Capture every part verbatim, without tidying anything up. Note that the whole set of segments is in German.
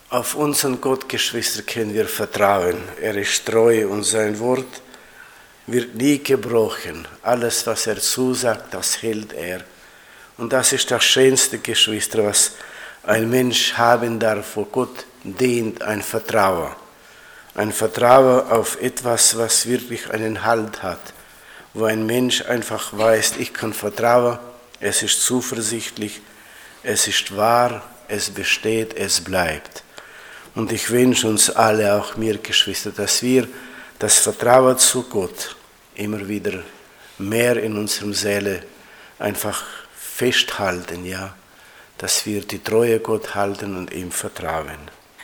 Auf unseren Gott, Geschwister, können wir vertrauen. Er ist treu und sein Wort wird nie gebrochen. Alles, was er zusagt, das hält er. Und das ist das Schönste, Geschwister, was ein Mensch haben darf, wo Gott dient, ein Vertrauen. Ein Vertrauen auf etwas, was wirklich einen Halt hat. Wo ein Mensch einfach weiß, ich kann vertrauen, es ist zuversichtlich, es ist wahr, es besteht, es bleibt. Und ich wünsche uns alle, auch mir Geschwister, dass wir das Vertrauen zu Gott immer wieder mehr in unserer Seele einfach festhalten, ja, dass wir die Treue Gott halten und ihm vertrauen.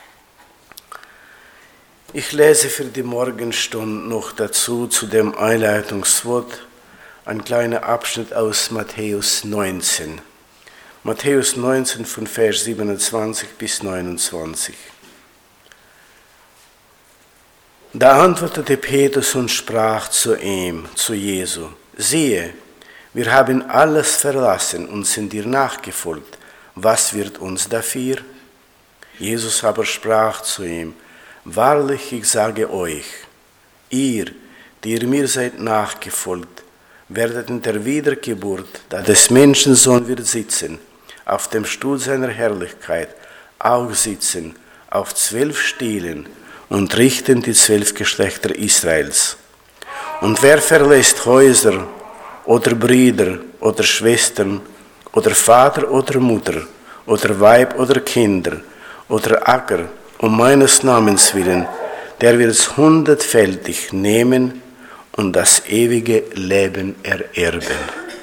Ich lese für die Morgenstunde noch dazu, zu dem Einleitungswort, ein kleiner Abschnitt aus Matthäus neunzehn. Matthäus neunzehn von Vers siebenundzwanzig bis neunundzwanzig. Da antwortete Petrus und sprach zu ihm, zu Jesu: Siehe, wir haben alles verlassen und sind dir nachgefolgt. Was wird uns dafür? Jesus aber sprach zu ihm: Wahrlich, ich sage euch, ihr, die ihr mir seid nachgefolgt, werdet in der Wiedergeburt, da des Menschensohn wird sitzen, auf dem Stuhl seiner Herrlichkeit, auch sitzen, auf zwölf Stielen, und richten die zwölf Geschlechter Israels. Und wer verlässt Häuser oder Brüder oder Schwestern oder Vater oder Mutter oder Weib oder Kinder oder Acker um meines Namens willen, der wird es hundertfältig nehmen und das ewige Leben ererben.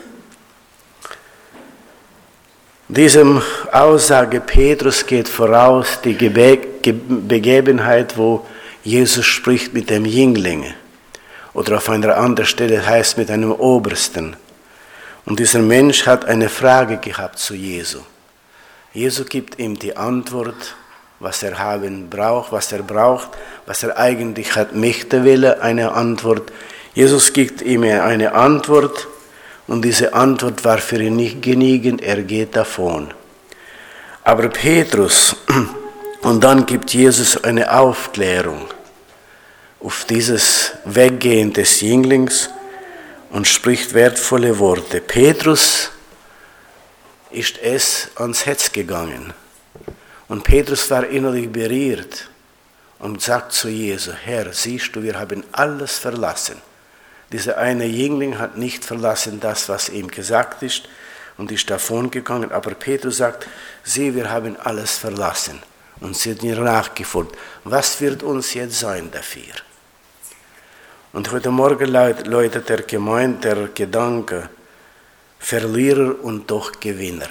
Diesem Aussage Petrus geht voraus die Begebenheit, wo Jesus spricht mit dem Jüngling. Oder auf einer anderen Stelle heißt mit einem Obersten. Und dieser Mensch hat eine Frage gehabt zu Jesu. Jesus gibt ihm die Antwort, was er haben braucht, was er braucht, was er eigentlich hat, möchte will, eine Antwort. Jesus gibt ihm eine Antwort. Und diese Antwort war für ihn nicht genügend, er geht davon. Aber Petrus, und dann gibt Jesus eine Aufklärung auf dieses Weggehen des Jünglings und spricht wertvolle Worte. Petrus ist es ans Herz gegangen. Und Petrus war innerlich berührt und sagt zu Jesus: Herr, siehst du, wir haben alles verlassen. Dieser eine Jüngling hat nicht verlassen das, was ihm gesagt ist, und ist davon gegangen. Aber Petrus sagt: Sieh, wir haben alles verlassen und sind mir nachgefolgt. Was wird uns jetzt sein dafür? Und heute Morgen läutet der Gemeinde der Gedanke: Verlierer und doch Gewinner.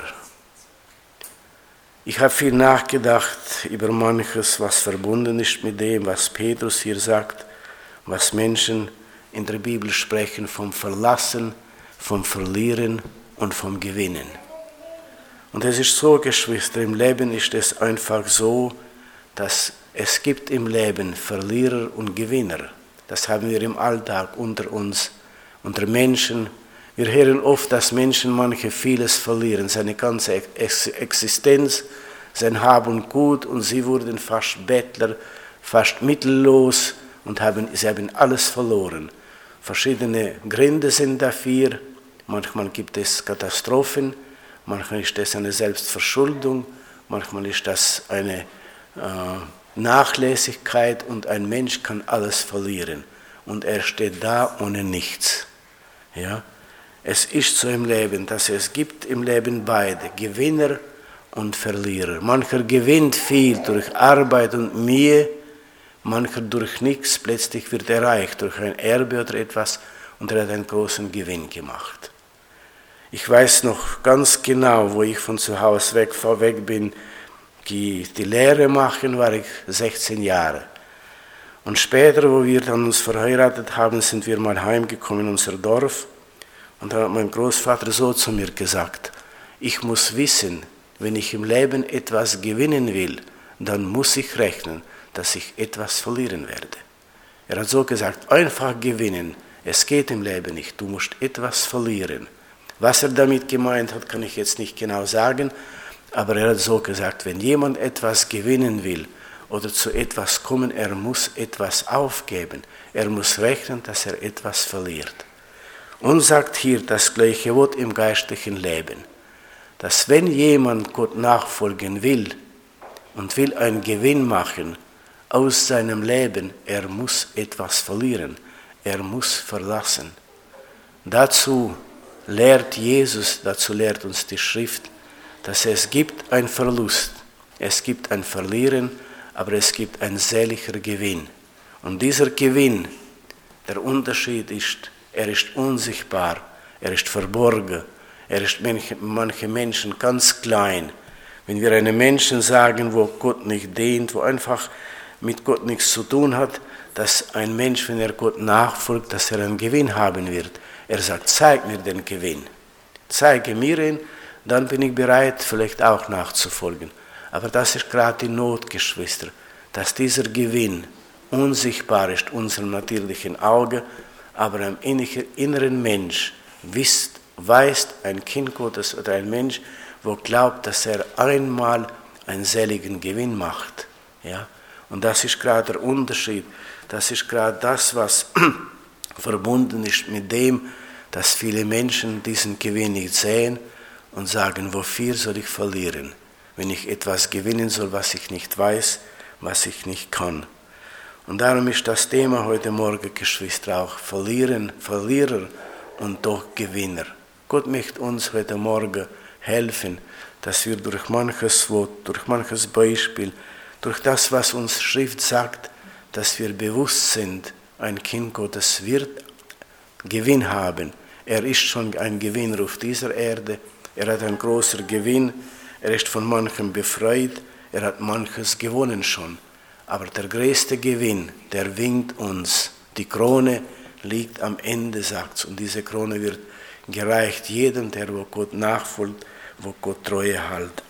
Ich habe viel nachgedacht über manches, was verbunden ist mit dem, was Petrus hier sagt, was Menschen in der Bibel sprechen vom Verlassen, vom Verlieren und vom Gewinnen. Und es ist so, Geschwister, im Leben ist es einfach so, dass es gibt im Leben Verlierer und Gewinner. Das haben wir im Alltag unter uns, unter Menschen. Wir hören oft, dass Menschen manche vieles verlieren, seine ganze Existenz, sein Hab und Gut, und sie wurden fast Bettler, fast mittellos und haben, sie haben alles verloren. Verschiedene Gründe sind dafür. Manchmal gibt es Katastrophen, manchmal ist das eine Selbstverschuldung, manchmal ist das eine äh, Nachlässigkeit, und ein Mensch kann alles verlieren und er steht da ohne nichts. Ja? Es ist so im Leben, dass es gibt im Leben beide, Gewinner und Verlierer. Mancher gewinnt viel durch Arbeit und Mühe, mancher durch nichts, plötzlich wird er reich durch ein Erbe oder etwas, und er hat einen großen Gewinn gemacht. Ich weiß noch ganz genau, wo ich von zu Hause weg, vorweg bin, die, die Lehre machen, war ich sechzehn Jahre. Und später, wo wir dann uns verheiratet haben, sind wir mal heimgekommen in unser Dorf, und da hat mein Großvater so zu mir gesagt: Ich muss wissen, wenn ich im Leben etwas gewinnen will, dann muss ich rechnen, dass ich etwas verlieren werde. Er hat so gesagt: Einfach gewinnen, es geht im Leben nicht, du musst etwas verlieren. Was er damit gemeint hat, kann ich jetzt nicht genau sagen, aber er hat so gesagt: Wenn jemand etwas gewinnen will, oder zu etwas kommen, er muss etwas aufgeben. Er muss rechnen, dass er etwas verliert. Und sagt hier das gleiche Wort im geistlichen Leben, dass wenn jemand Gott nachfolgen will und will einen Gewinn machen aus seinem Leben, er muss etwas verlieren, er muss verlassen. Dazu lehrt Jesus, dazu lehrt uns die Schrift, dass es gibt einen Verlust, es gibt ein Verlieren, aber es gibt ein seliger Gewinn. Und dieser Gewinn, der Unterschied ist, er ist unsichtbar, er ist verborgen, er ist manche Menschen ganz klein. Wenn wir einem Menschen sagen, wo Gott nicht dient, wo einfach mit Gott nichts zu tun hat, dass ein Mensch, wenn er Gott nachfolgt, dass er einen Gewinn haben wird. Er sagt, zeig mir den Gewinn. Zeige mir ihn, dann bin ich bereit, vielleicht auch nachzufolgen. Aber das ist gerade die Not, Geschwister, dass dieser Gewinn unsichtbar ist, unserem natürlichen Auge, aber am inneren Mensch wisst, weiß ein Kind Gottes oder ein Mensch, wo glaubt, dass er einmal einen seligen Gewinn macht. Ja? Und das ist gerade der Unterschied. Das ist gerade das, was verbunden ist mit dem, dass viele Menschen diesen Gewinn nicht sehen und sagen, wofür soll ich verlieren, wenn ich etwas gewinnen soll, was ich nicht weiß, was ich nicht kann. Und darum ist das Thema heute Morgen, Geschwister, auch Verlieren, Verlierer und doch Gewinner. Gott möchte uns heute Morgen helfen, dass wir durch manches Wort, durch manches Beispiel, durch das, was uns Schrift sagt, dass wir bewusst sind, ein Kind Gottes wird Gewinn haben. Er ist schon ein Gewinner auf dieser Erde, er hat einen großen Gewinn, er ist von manchem befreit, er hat manches gewonnen schon. Aber der größte Gewinn, der winkt uns. Die Krone liegt am Ende, sagt es. Und diese Krone wird gereicht jedem, der wo Gott nachfolgt, wo Gott Treue hält.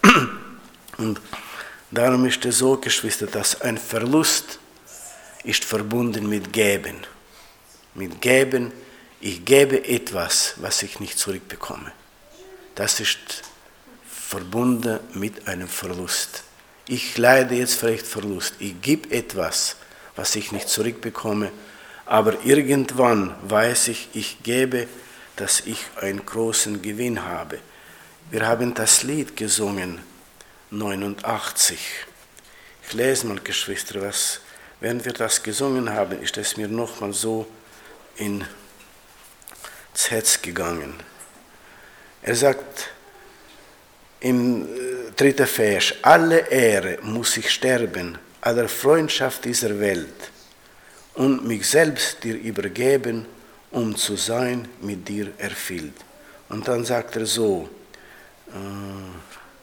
Und darum ist es so, Geschwister, dass ein Verlust ist verbunden mit Geben. Mit Geben, ich gebe etwas, was ich nicht zurückbekomme. Das ist verbunden mit einem Verlust. Ich leide jetzt vielleicht Verlust. Ich gebe etwas, was ich nicht zurückbekomme, aber irgendwann weiß ich, ich gebe, dass ich einen großen Gewinn habe. Wir haben das Lied gesungen, neunundachtzig. Ich lese mal, Geschwister, was, während wir das gesungen haben, ist es mir nochmal so ins Herz gegangen. Er sagt im dritten Vers, alle Ehre muss ich sterben, aller Freundschaft dieser Welt und mich selbst dir übergeben, um zu sein mit dir erfüllt. Und dann sagt er so, äh,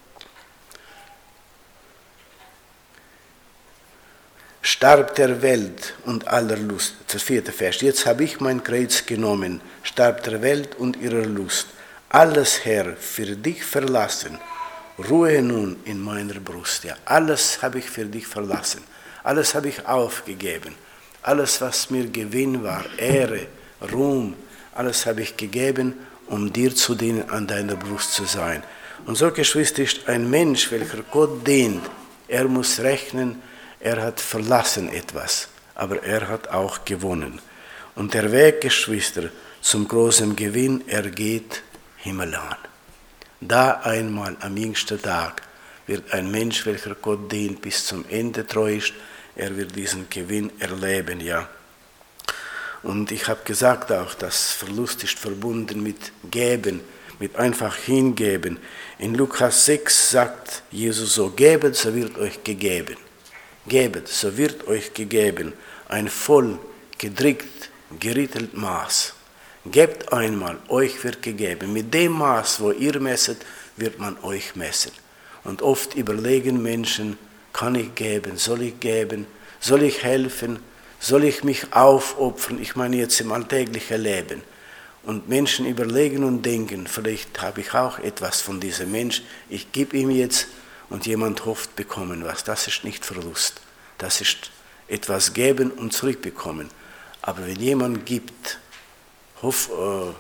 starb der Welt und aller Lust. Das vierte Vers. Jetzt habe ich mein Kreuz genommen, starb der Welt und ihrer Lust. Alles, Herr, für dich verlassen. Ruhe nun in meiner Brust. Ja, alles habe ich für dich verlassen. Alles habe ich aufgegeben. Alles, was mir Gewinn war, Ehre, Ruhm, alles habe ich gegeben, um dir zu dienen, an deiner Brust zu sein. Und so, Geschwister, ist ein Mensch, welcher Gott dient, er muss rechnen, er hat verlassen etwas, aber er hat auch gewonnen. Und der Weg, Geschwister, zum großen Gewinn, er geht himmelan. Da einmal am jüngsten Tag wird ein Mensch, welcher Gott dient, bis zum Ende treu ist, er wird diesen Gewinn erleben, ja. Und ich habe gesagt auch, dass Verlust ist verbunden mit Geben, mit einfach Hingeben. In Lukas sechs sagt Jesus so, gebet, so wird euch gegeben. Gebet, so wird euch gegeben, ein voll, gedrückt, gerittelt Maß. Gebt einmal, euch wird gegeben. Mit dem Maß, wo ihr messet, wird man euch messen. Und oft überlegen Menschen, kann ich geben, soll ich geben, soll ich helfen, soll ich mich aufopfern, ich meine jetzt im alltäglichen Leben. Und Menschen überlegen und denken, vielleicht habe ich auch etwas von diesem Mensch, ich gebe ihm jetzt und jemand hofft bekommen was. Das ist nicht Verlust, das ist etwas geben und zurückbekommen. Aber wenn jemand gibt, hoff, äh,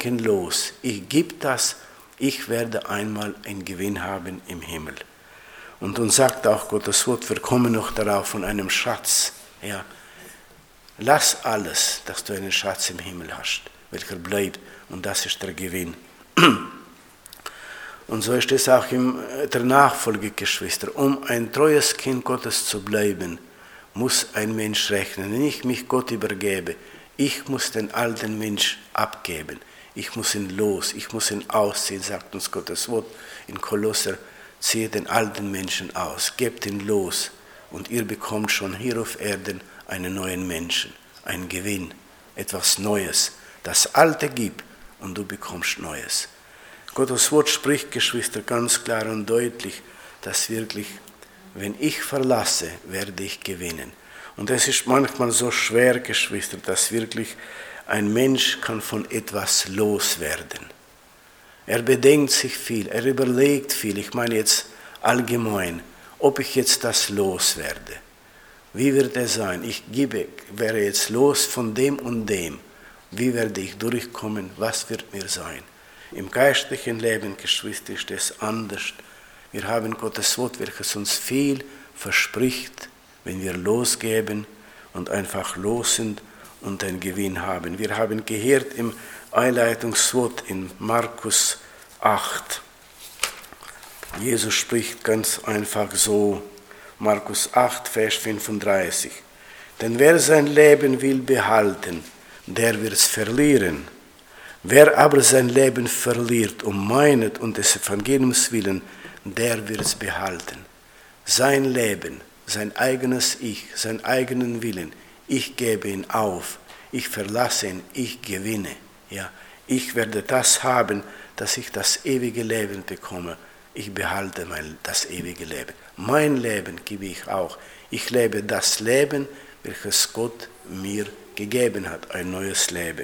bedenkenlos, ich gebe das, ich werde einmal einen Gewinn haben im Himmel. Und uns sagt auch Gottes Wort, wir kommen noch darauf, von einem Schatz. Ja. Lass alles, dass du einen Schatz im Himmel hast, welcher bleibt, und das ist der Gewinn. Und so ist es auch in der Nachfolge, Geschwister. Um ein treues Kind Gottes zu bleiben, muss ein Mensch rechnen. Wenn ich mich Gott übergebe, ich muss den alten Mensch abgeben. Ich muss ihn los, ich muss ihn ausziehen, sagt uns Gottes Wort in Kolosser. Zieht den alten Menschen aus, gebt ihn los, und ihr bekommt schon hier auf Erden einen neuen Menschen, einen Gewinn, etwas Neues. Das Alte gibt und du bekommst Neues. Gottes Wort spricht, Geschwister, ganz klar und deutlich, dass wirklich, wenn ich verlasse, werde ich gewinnen. Und es ist manchmal so schwer, Geschwister, dass wirklich ein Mensch kann von etwas loswerden. Er bedenkt sich viel, er überlegt viel, ich meine jetzt allgemein, ob ich jetzt das loswerde. Wie wird es sein? Ich gebe, wäre jetzt los von dem und dem. Wie werde ich durchkommen? Was wird mir sein? Im geistlichen Leben, Geschwister, ist es anders. Wir haben Gottes Wort, welches uns viel verspricht, wenn wir losgeben und einfach los sind und einen Gewinn haben. Wir haben gehört im Einleitungswort in Markus acht. Jesus spricht ganz einfach so, Markus acht, Vers fünfunddreißig. Denn wer sein Leben will behalten, der wird es verlieren. Wer aber sein Leben verliert um meinet und des Evangeliums willen, der wird es behalten. Sein Leben, sein eigenes Ich, seinen eigenen Willen, ich gebe ihn auf, ich verlasse ihn, ich gewinne. Ja, ich werde das haben, dass ich das ewige Leben bekomme. Ich behalte mein, das ewige Leben. Mein Leben gebe ich auch. Ich lebe das Leben, welches Gott mir gegeben hat, ein neues Leben.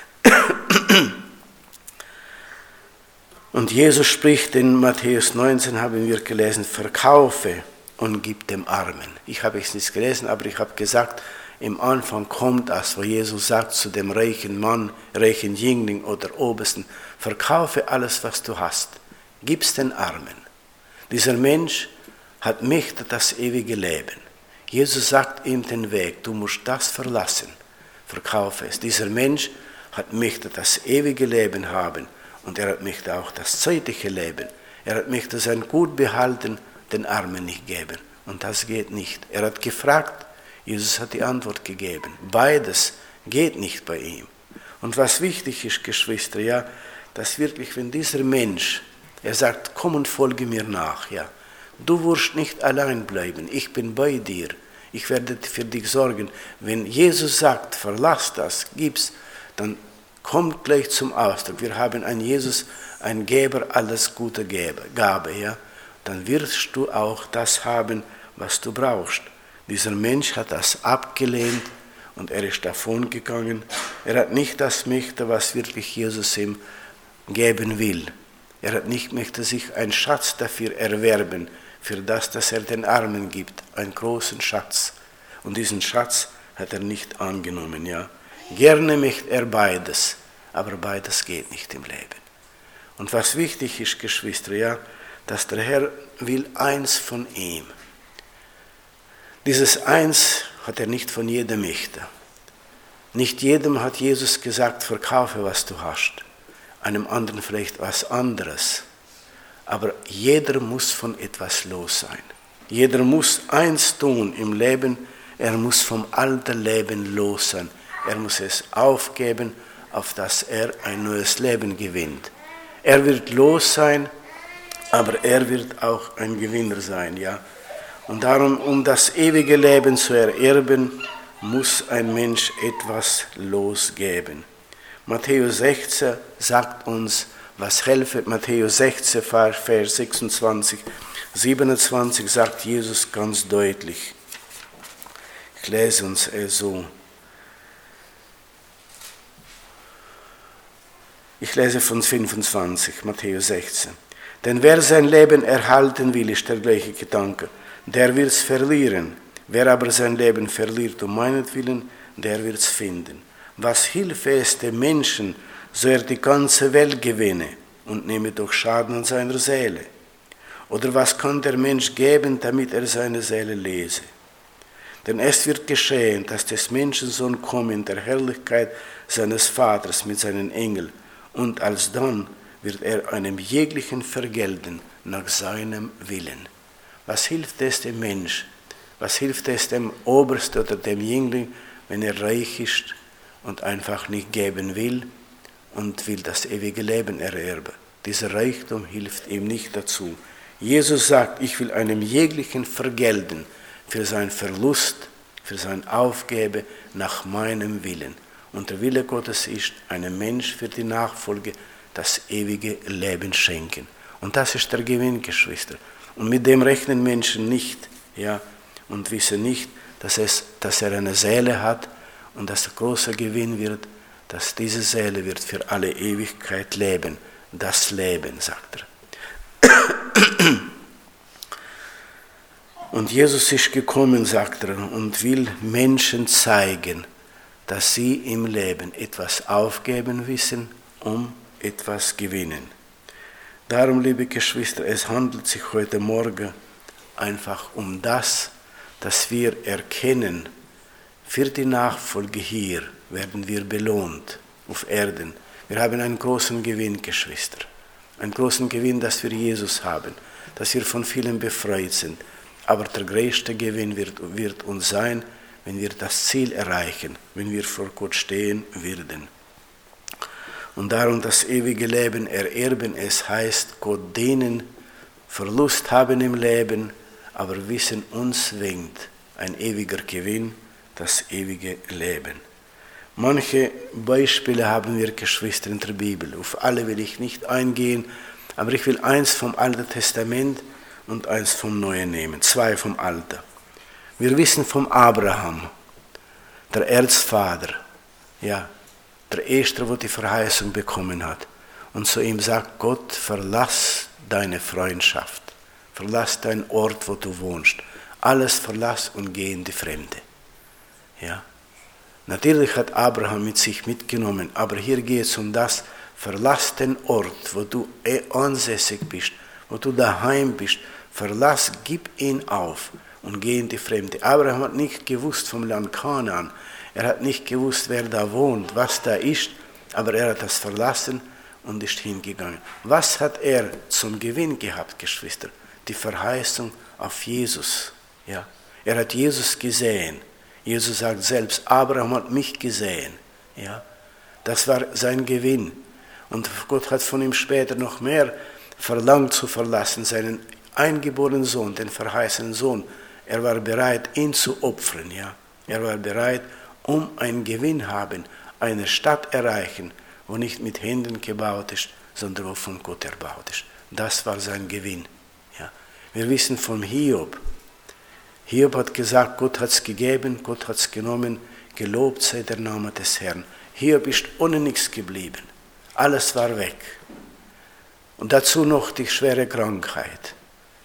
Und Jesus spricht in Matthäus neunzehn, haben wir gelesen, verkaufe und gib dem Armen. Ich habe es nicht gelesen, aber ich habe gesagt, im Anfang kommt das, wo Jesus sagt zu dem reichen Mann, reichen Jüngling oder Obersten, verkaufe alles, was du hast, gib's den Armen. Dieser Mensch hat Mächte das ewige Leben. Jesus sagt ihm den Weg, du musst das verlassen, verkaufe es. Dieser Mensch hat Mächte das ewige Leben haben und er hat Mächte auch das zeitliche Leben. Er hat Mächte sein Gut behalten, den Armen nicht geben. Und das geht nicht. Er hat gefragt, Jesus hat die Antwort gegeben. Beides geht nicht bei ihm. Und was wichtig ist, Geschwister, ja, dass wirklich, wenn dieser Mensch, er sagt, komm und folge mir nach, ja, du wirst nicht allein bleiben, ich bin bei dir, ich werde für dich sorgen. Wenn Jesus sagt, verlass das, gib's, dann kommt gleich zum Ausdruck. Wir haben einen Jesus, einen Geber, alles gute Gabe, ja, dann wirst du auch das haben, was du brauchst. Dieser Mensch hat das abgelehnt und er ist davon gegangen. Er hat nicht das Mächte, was wirklich Jesus ihm geben will. Er hat nicht möchte sich einen Schatz dafür erwerben, für das, dass er den Armen gibt, einen großen Schatz. Und diesen Schatz hat er nicht angenommen. Ja. Gerne möchte er beides, aber beides geht nicht im Leben. Und was wichtig ist, Geschwister, ja, dass der Herr will eins von ihm. Dieses Eins hat er nicht von jedem Mächte. Nicht jedem hat Jesus gesagt, verkaufe, was du hast. Einem anderen vielleicht was anderes. Aber jeder muss von etwas los sein. Jeder muss eins tun im Leben. Er muss vom alten Leben los sein. Er muss es aufgeben, auf das er ein neues Leben gewinnt. Er wird los sein, aber er wird auch ein Gewinner sein, ja. Und darum, um das ewige Leben zu ererben, muss ein Mensch etwas losgeben. Matthäus sechzehn sagt uns, was helfe. Matthäus sechzehn, Vers sechsundzwanzig, siebenundzwanzig sagt Jesus ganz deutlich. Ich lese uns es so. Ich lese von fünfundzwanzig, Matthäus sechzehn. Denn wer sein Leben erhalten will, ist der gleiche Gedanke. Der wird es verlieren. Wer aber sein Leben verliert um meinetwillen, der wird es finden. Was hilft es dem Menschen, so er die ganze Welt gewinne und nehme doch Schaden an seiner Seele? Oder was kann der Mensch geben, damit er seine Seele lese? Denn es wird geschehen, dass des Menschensohn komme in der Herrlichkeit seines Vaters mit seinen Engeln, und alsdann wird er einem jeglichen vergelten nach seinem Willen. Was hilft es dem Mensch? Was hilft es dem Obersten oder dem Jüngling, wenn er reich ist und einfach nicht geben will und will das ewige Leben ererben? Dieser Reichtum hilft ihm nicht dazu. Jesus sagt, ich will einem jeglichen vergelten für seinen Verlust, für sein Aufgeben nach meinem Willen. Und der Wille Gottes ist, einem Mensch für die Nachfolge das ewige Leben schenken. Und das ist der Gewinn, Geschwister. Und mit dem rechnen Menschen nicht, ja, und wissen nicht, dass, es, dass er eine Seele hat und dass der große Gewinn wird, dass diese Seele wird für alle Ewigkeit leben. Das Leben, sagt er. Und Jesus ist gekommen, sagt er, und will Menschen zeigen, dass sie im Leben etwas aufgeben wissen, um etwas gewinnen. Darum, liebe Geschwister, es handelt sich heute Morgen einfach um das, dass wir erkennen, für die Nachfolge hier werden wir belohnt auf Erden. Wir haben einen großen Gewinn, Geschwister. Einen großen Gewinn, dass wir Jesus haben, dass wir von vielen befreit sind. Aber der größte Gewinn wird, wird uns sein, wenn wir das Ziel erreichen, wenn wir vor Gott stehen werden. Und darum das ewige Leben ererben, es heißt, Gott denen Verlust haben im Leben, aber Wissen uns winkt ein ewiger Gewinn, das ewige Leben. Manche Beispiele haben wir, Geschwister, in der Bibel. Auf alle will ich nicht eingehen, aber ich will eins vom Alten Testament und eins vom Neuen nehmen. Zwei vom Alten. Wir wissen vom Abraham, der Erzvater, ja, der Erste, der die Verheißung bekommen hat. Und zu ihm sagt Gott, verlass deine Freundschaft, verlass deinen Ort, wo du wohnst. Alles verlass und geh in die Fremde. Ja. Natürlich hat Abraham mit sich mitgenommen, aber hier geht es um das, verlass den Ort, wo du ansässig bist, wo du daheim bist, verlass, gib ihn auf und geh in die Fremde. Abraham hat nicht gewusst vom Land Kanaan, er hat nicht gewusst, wer da wohnt, was da ist, aber er hat das verlassen und ist hingegangen. Was hat er zum Gewinn gehabt, Geschwister? Die Verheißung auf Jesus. Ja. Er hat Jesus gesehen. Jesus sagt selbst, Abraham hat mich gesehen. Ja. Das war sein Gewinn. Und Gott hat von ihm später noch mehr verlangt zu verlassen, seinen eingeborenen Sohn, den verheißenen Sohn. Er war bereit, ihn zu opfern. Ja. Er war bereit, um einen Gewinn haben, eine Stadt erreichen, wo nicht mit Händen gebaut ist, sondern wo von Gott erbaut ist. Das war sein Gewinn. Ja. Wir wissen von Hiob. Hiob hat gesagt, Gott hat es gegeben, Gott hat es genommen, gelobt sei der Name des Herrn. Hiob ist ohne nichts geblieben. Alles war weg. Und dazu noch die schwere Krankheit.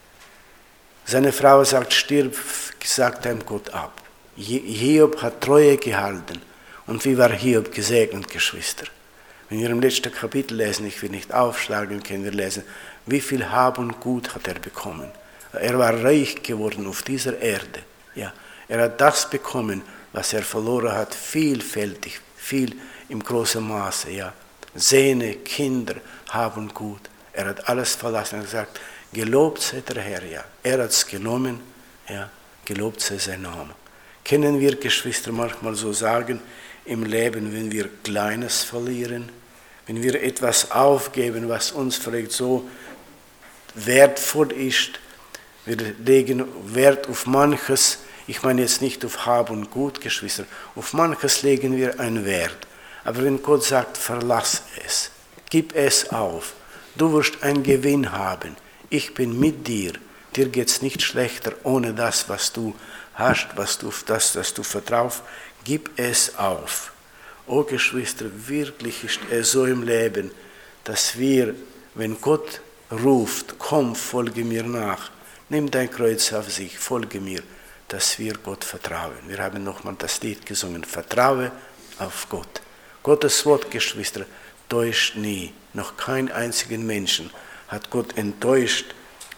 Seine Frau sagt, stirb, sagt ihm Gott ab. Hiob hat Treue gehalten. Und wie war Hiob gesegnet, Geschwister? Wenn wir im letzten Kapitel lesen, ich will nicht aufschlagen, können wir lesen, wie viel Hab und Gut hat er bekommen. Er war reich geworden auf dieser Erde. Ja, er hat das bekommen, was er verloren hat, vielfältig, viel im großen Maße. Ja. Sehne, Kinder, Hab und Gut. Er hat alles verlassen und gesagt, gelobt sei der Herr. Ja. Er hat es genommen, ja. Gelobt sei sein Name. Können wir, Geschwister, manchmal so sagen, im Leben, wenn wir Kleines verlieren, wenn wir etwas aufgeben, was uns vielleicht so wertvoll ist, wir legen Wert auf manches, ich meine jetzt nicht auf Hab und Gut, Geschwister, auf manches legen wir einen Wert. Aber wenn Gott sagt, verlass es, gib es auf, du wirst einen Gewinn haben, ich bin mit dir, dir geht es nicht schlechter ohne das, was du hast, was du, auf das, das du vertraust, gib es auf. Oh Geschwister, wirklich ist es so im Leben, dass wir, wenn Gott ruft, komm, folge mir nach, nimm dein Kreuz auf sich, folge mir, dass wir Gott vertrauen. Wir haben nochmal das Lied gesungen, vertraue auf Gott. Gottes Wort, Geschwister, täuscht nie. Noch keinen einzigen Menschen hat Gott enttäuscht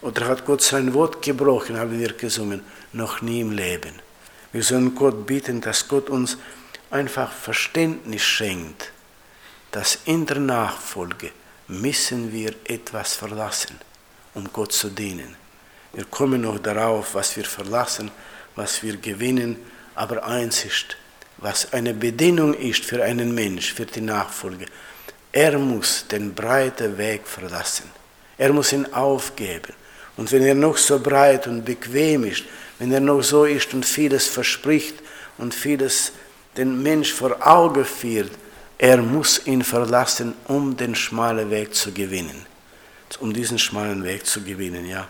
Oder hat Gott sein Wort gebrochen, haben wir gesungen, noch nie im Leben. Wir sollen Gott bitten, dass Gott uns einfach Verständnis schenkt, dass in der Nachfolge müssen wir etwas verlassen, um Gott zu dienen. Wir kommen noch darauf, was wir verlassen, was wir gewinnen, aber eins ist, was eine Bedingung ist für einen Mensch, für die Nachfolge. Er muss den breiten Weg verlassen. Er muss ihn aufgeben. Und wenn er noch so breit und bequem ist, wenn er noch so ist und vieles verspricht und vieles den Mensch vor Augen führt, er muss ihn verlassen, um den schmalen Weg zu gewinnen. Um diesen schmalen Weg zu gewinnen, ja.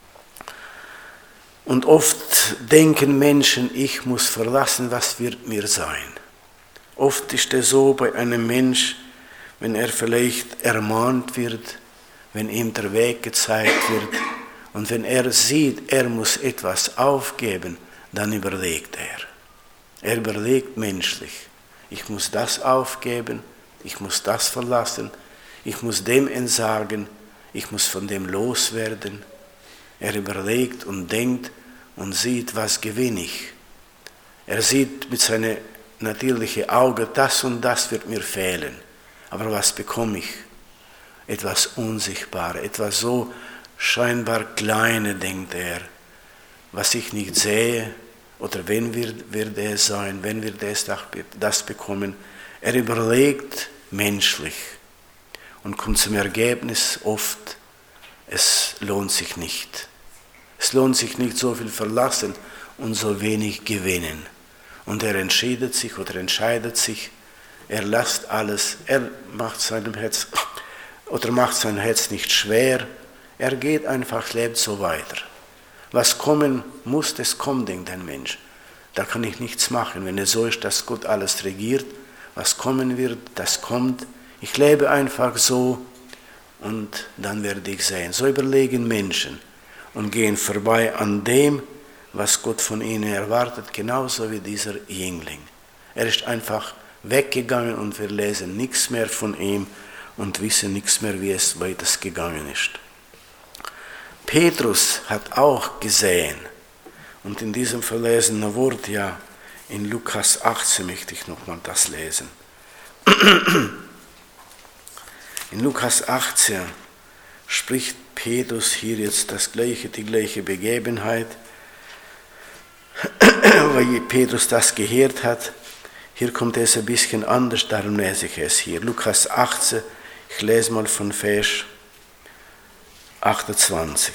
Und oft denken Menschen, ich muss verlassen, was wird mir sein. Oft ist es so bei einem Mensch, wenn er vielleicht ermahnt wird, wenn ihm der Weg gezeigt wird und wenn er sieht, er muss etwas aufgeben, dann überlegt er. Er überlegt menschlich, ich muss das aufgeben, ich muss das verlassen, ich muss dem entsagen, ich muss von dem loswerden. Er überlegt und denkt und sieht, was gewinne ich. Er sieht mit seinen natürlichen Augen, das und das wird mir fehlen. Aber was bekomme ich? Etwas Unsichtbares, etwas so scheinbar Kleines, denkt er, was ich nicht sehe, oder wenn wird, wird es sein, wenn wird es das bekommen. Er überlegt menschlich und kommt zum Ergebnis oft, es lohnt sich nicht. Es lohnt sich nicht, so viel verlassen und so wenig gewinnen. Und er entscheidet sich oder entscheidet sich, er lässt alles, er macht seinem Herz oder macht sein Herz nicht schwer, er geht einfach, lebt so weiter. Was kommen muss, das kommt, denkt ein Mensch. Da kann ich nichts machen, wenn es so ist, dass Gott alles regiert. Was kommen wird, das kommt. Ich lebe einfach so und dann werde ich sehen. So überlegen Menschen und gehen vorbei an dem, was Gott von ihnen erwartet, genauso wie dieser Jüngling. Er ist einfach weggegangen und wir lesen nichts mehr von ihm und wissen nichts mehr, wie es weitergegangen ist. Petrus hat auch gesehen, und in diesem verlesenen Wort, ja, in Lukas achtzehn möchte ich nochmal das lesen. In Lukas achtzehn spricht Petrus hier jetzt das gleiche, die gleiche Begebenheit, weil Petrus das gehört hat. Hier kommt es ein bisschen anders, darum lese ich es hier. Lukas achtzehn, ich lese mal von Vers achtundzwanzig.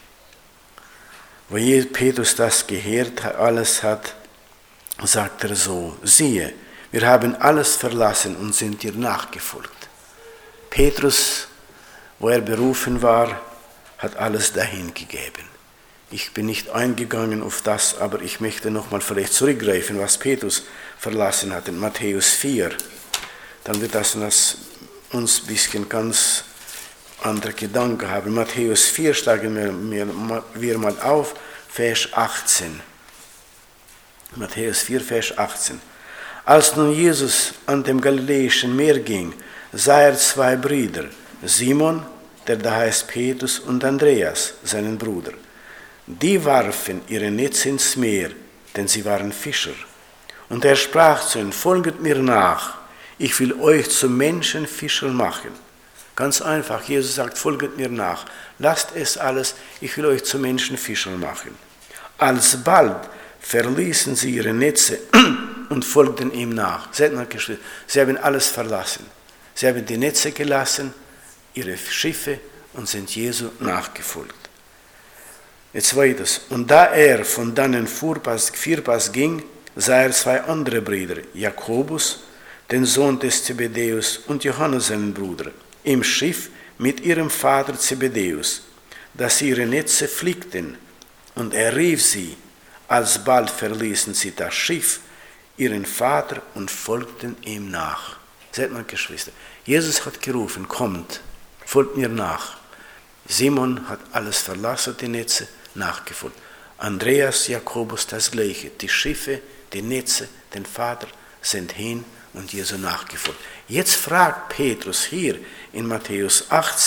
Wo Petrus das gehört alles hat, sagt er so, siehe, wir haben alles verlassen und sind dir nachgefolgt. Petrus, wo er berufen war, hat alles dahin gegeben. Ich bin nicht eingegangen auf das, aber ich möchte nochmal vielleicht zurückgreifen, was Petrus verlassen hat in Matthäus vier. Dann wird das uns ein bisschen ganz andere Gedanken haben. Matthäus vier schlagen wir, wir mal auf, Vers achtzehn. Matthäus vier, Vers achtzehn. Als nun Jesus an dem Galiläischen Meer ging, sah er zwei Brüder, Simon, der da heißt Petrus, und Andreas, seinen Bruder. Die warfen ihre Netze ins Meer, denn sie waren Fischer. Und er sprach zu ihnen, folget mir nach, ich will euch zu Menschenfischern machen. Ganz einfach, Jesus sagt, folget mir nach, lasst es alles, ich will euch zu Menschenfischern machen. Alsbald verließen sie ihre Netze und folgten ihm nach. Seht mal, sie haben alles verlassen. Sie haben die Netze gelassen, ihre Schiffe und sind Jesu nachgefolgt. Jetzt weiters. Und da er von dannen Fürpass ging, sah er zwei andere Brüder, Jakobus, den Sohn des Zebedäus, und Johannes, seinen Bruder, im Schiff mit ihrem Vater Zebedäus, dass sie ihre Netze flickten. Und er rief sie, alsbald verließen sie das Schiff, ihren Vater, und folgten ihm nach. Seht mal, Geschwister, Jesus hat gerufen, kommt, folgt mir nach. Simon hat alles verlassen, die Netze, nachgefolgt. Andreas, Jakobus das Gleiche, die Schiffe, die Netze, den Vater sind hin und Jesu nachgefolgt. Jetzt fragt Petrus hier in Matthäus achtzehn,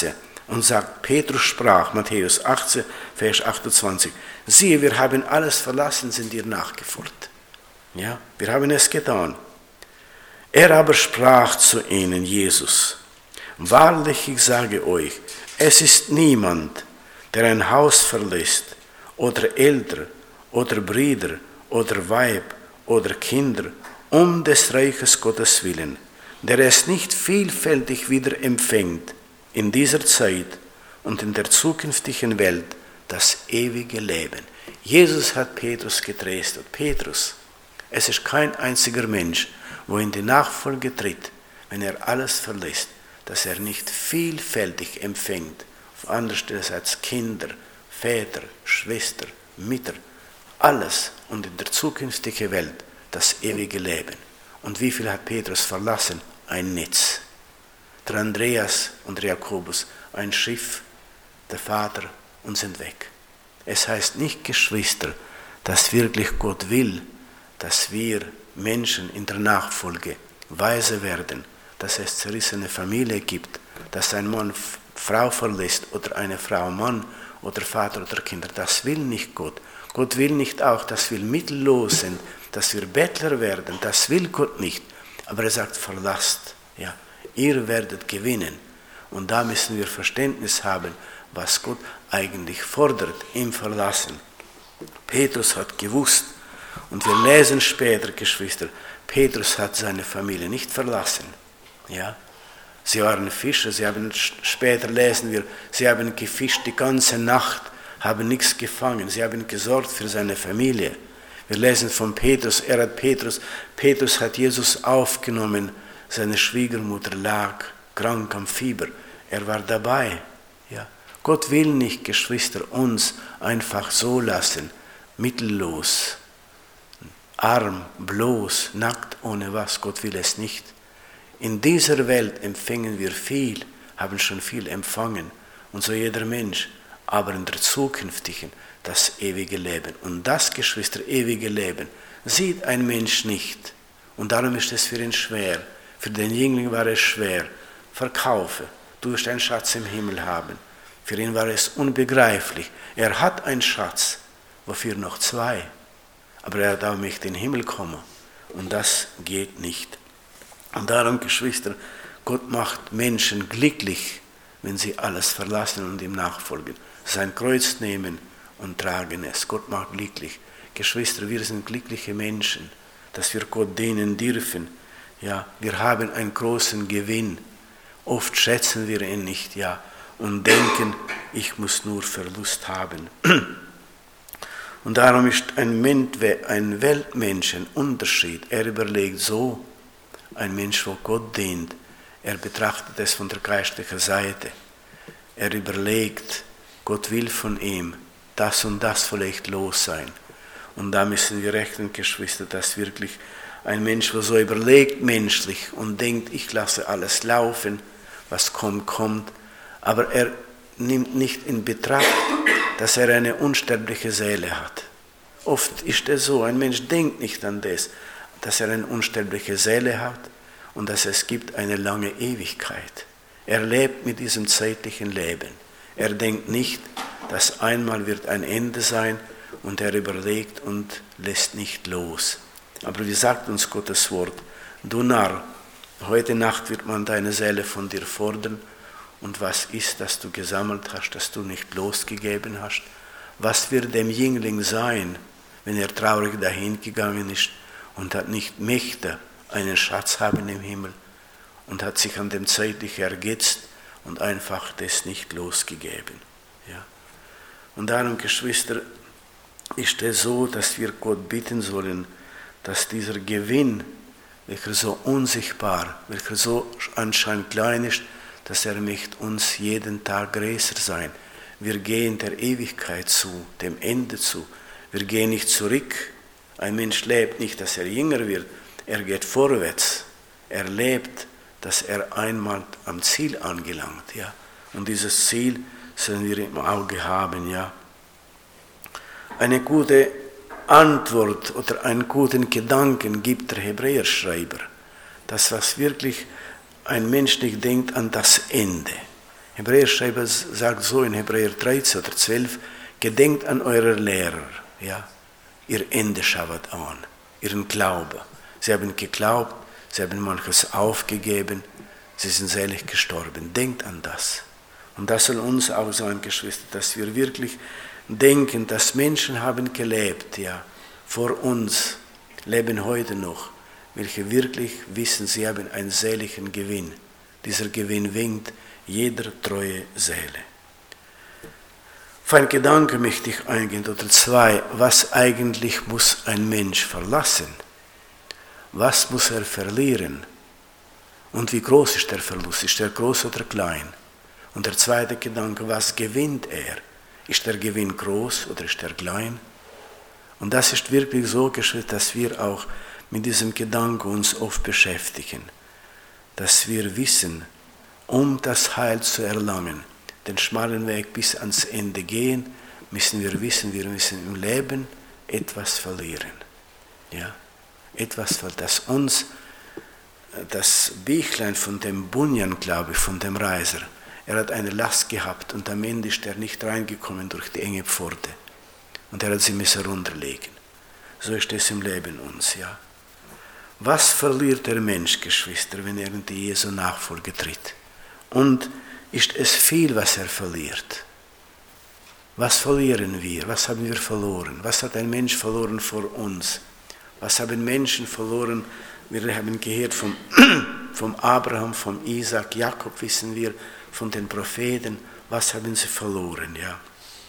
und sagt, Petrus sprach, Matthäus achtzehn, Vers achtundzwanzig, siehe, wir haben alles verlassen, sind dir nachgefolgt. Ja, wir haben es getan. Er aber sprach zu ihnen, Jesus, wahrlich, ich sage euch, es ist niemand, der ein Haus verlässt, oder Eltern, oder Brüder, oder Weib, oder Kinder, um des Reiches Gottes willen, der es nicht vielfältig wieder empfängt, in dieser Zeit und in der zukünftigen Welt das ewige Leben. Jesus hat Petrus getröstet. Petrus, es ist kein einziger Mensch, wo in die Nachfolge tritt, wenn er alles verlässt, dass er nicht vielfältig empfängt, andererseits Kinder, Väter, Schwestern, Mütter, alles und in der zukünftigen Welt das ewige Leben. Und wie viel hat Petrus verlassen? Ein Netz. Der Andreas und der Jakobus, ein Schiff, der Vater und sind weg. Es heißt nicht, Geschwister, dass wirklich Gott will, dass wir Menschen in der Nachfolge weise werden, dass es zerrissene Familie gibt, dass ein Mann Frau verlässt oder eine Frau Mann oder Vater oder Kinder. Das will nicht Gott. Gott will nicht auch, dass wir mittellos sind, dass wir Bettler werden. Das will Gott nicht. Aber er sagt, verlasst. Ja, ihr werdet gewinnen. Und da müssen wir Verständnis haben, was Gott eigentlich fordert im Verlassen. Petrus hat gewusst, und wir lesen später, Geschwister, Petrus hat seine Familie nicht verlassen. Ja, sie waren Fischer, sie haben, später lesen wir, sie haben gefischt die ganze Nacht, haben nichts gefangen, sie haben gesorgt für seine Familie. Wir lesen von Petrus, er hat Petrus, Petrus hat Jesus aufgenommen, seine Schwiegermutter lag krank am Fieber, er war dabei. Ja. Gott will nicht, Geschwister, uns einfach so lassen, mittellos, arm, bloß, nackt, ohne was, Gott will es nicht. In dieser Welt empfangen wir viel, haben schon viel empfangen, und so jeder Mensch, aber in der zukünftigen das ewige Leben. Und das, Geschwister, ewige Leben sieht ein Mensch nicht. Und darum ist es für ihn schwer. Für den Jüngling war es schwer. Verkaufe, du wirst einen Schatz im Himmel haben. Für ihn war es unbegreiflich. Er hat einen Schatz, wofür noch zwei. Aber er darf nicht in den Himmel kommen. Und das geht nicht. Und darum, Geschwister, Gott macht Menschen glücklich, wenn sie alles verlassen und ihm nachfolgen. Sein Kreuz nehmen und tragen es. Gott macht glücklich. Geschwister, wir sind glückliche Menschen, dass wir Gott dienen dürfen. Ja, wir haben einen großen Gewinn. Oft schätzen wir ihn nicht, ja, und denken, ich muss nur Verlust haben. Und darum ist ein, ein Weltmensch ein Unterschied. Er überlegt so, ein Mensch, wo Gott dient, er betrachtet es von der geistlichen Seite. Er überlegt, Gott will von ihm das und das vielleicht los sein. Und da müssen wir rechnen, Geschwister, dass wirklich ein Mensch, der so überlegt menschlich und denkt, ich lasse alles laufen, was kommt, kommt, aber er nimmt nicht in Betracht, dass er eine unsterbliche Seele hat. Oft ist es so, ein Mensch denkt nicht an das, dass er eine unsterbliche Seele hat und dass es gibt eine lange Ewigkeit. Er lebt mit diesem zeitlichen Leben. Er denkt nicht, dass einmal wird ein Ende sein und er überlegt und lässt nicht los. Aber wie sagt uns Gottes Wort? Du Narr, heute Nacht wird man deine Seele von dir fordern. Und was ist, das du gesammelt hast, das du nicht losgegeben hast? Was wird dem Jüngling sein, wenn er traurig dahin gegangen ist und hat nicht Mächte einen Schatz haben im Himmel und hat sich an dem Zeitlichen ergetzt und einfach das nicht losgegeben? Ja. Und darum, Geschwister, ist es so, dass wir Gott bitten sollen, dass dieser Gewinn, welcher so unsichtbar, welcher so anscheinend klein ist, dass er möchte uns jeden Tag größer sein. Wir gehen der Ewigkeit zu, dem Ende zu. Wir gehen nicht zurück. Ein Mensch lebt nicht, dass er jünger wird. Er geht vorwärts. Er lebt, dass er einmal am Ziel angelangt. Ja. Und dieses Ziel sollen wir im Auge haben. Ja. Eine gute Antwort oder einen guten Gedanken gibt der Hebräerschreiber. Das, was wirklich ein Mensch nicht denkt an das Ende. Hebräerschreiber sagt so in Hebräer dreizehn oder zwölf, gedenkt an eure Lehrer, ja, ihr Ende schaut an, ihren Glauben. Sie haben geglaubt, sie haben manches aufgegeben, sie sind selig gestorben. Denkt an das. Und das soll uns auch sein, Geschwister, dass wir wirklich denken, dass Menschen haben gelebt, ja, vor uns, leben heute noch, welche wirklich wissen, sie haben einen seligen Gewinn. Dieser Gewinn winkt jeder treue Seele. Auf einen Gedanke möchte ich eingehen, oder zwei. Was eigentlich muss ein Mensch verlassen? Was muss er verlieren? Und wie groß ist der Verlust? Ist er groß oder klein? Und der zweite Gedanke, was gewinnt er? Ist der Gewinn groß oder ist er klein? Und das ist wirklich so geschrieben, dass wir auch mit diesem Gedanken uns oft beschäftigen. Dass wir wissen, um das Heil zu erlangen, den schmalen Weg bis ans Ende gehen, müssen wir wissen, wir müssen im Leben etwas verlieren. Ja? Etwas, das uns, das Büchlein von dem Bunyan, glaube ich, von dem Reiser, er hat eine Last gehabt und am Ende ist er nicht reingekommen durch die enge Pforte. Und er hat sie müssen runterlegen. So ist es im Leben uns, ja. Was verliert der Mensch, Geschwister, wenn er in die Jesu Nachfolge tritt? Und ist es viel, was er verliert? Was verlieren wir? Was haben wir verloren? Was hat ein Mensch verloren vor uns? Was haben Menschen verloren? Wir haben gehört vom, vom Abraham, vom Isaac, Jakob wissen wir, von den Propheten. Was haben sie verloren? Ja.